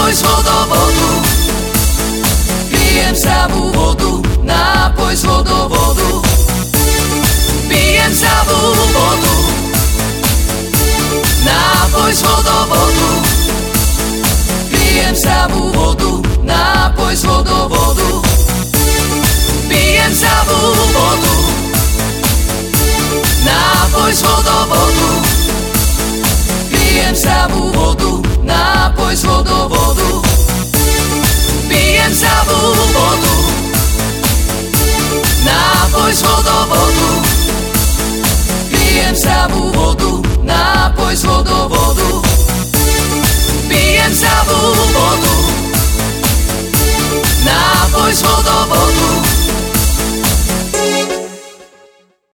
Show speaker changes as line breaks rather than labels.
nápoj z vodovodu. Pijem zdravú vodu, nápoj z vodovodu. Pijem zdravú vodu, nápoj z vodovodu. Pijem zdravú vodu, nápoj z vodovodu. Pijem zdravú vodu, nápoj z vodovodu.